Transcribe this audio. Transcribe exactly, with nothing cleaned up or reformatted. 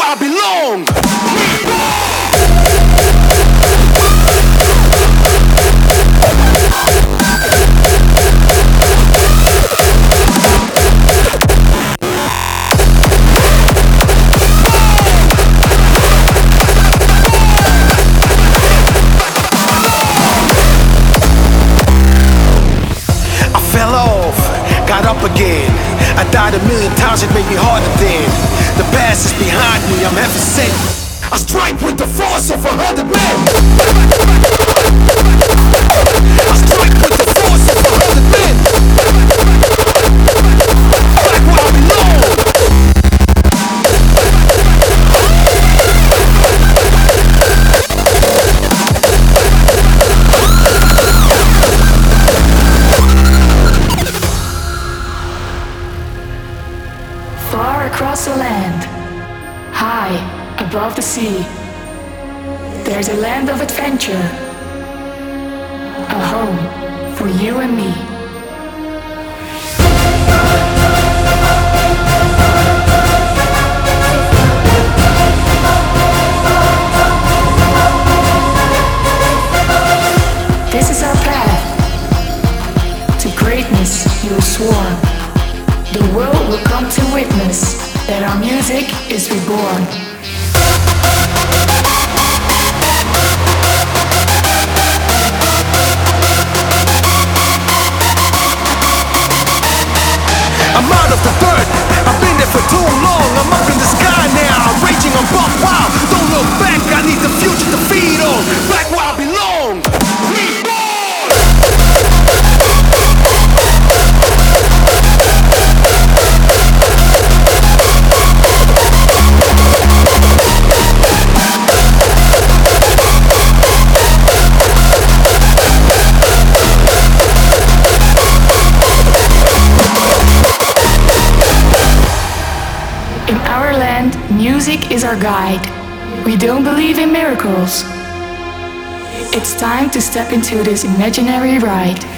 where I belong. I fell off, got up again. I died a million times, it made me harder then. The past is behind me, I'm heaven sent. I strike with the force of a hundred men. I strike with the force of a hundred men. Back where I belong. Far across the land, high above the sea, there's a land of adventure, a home for you and me. This is our path to greatness. You will swarm. The world will come to witness that our music is reborn. I'm out of the dirt, I've been there for too long. I'm up in the sky now, I'm raging, I'm buck wild. Don't look back, I need the future to feed on. Back where I belong. Reborn! In our land, music is our guide. We don't believe in miracles. It's time to step into this imaginary ride.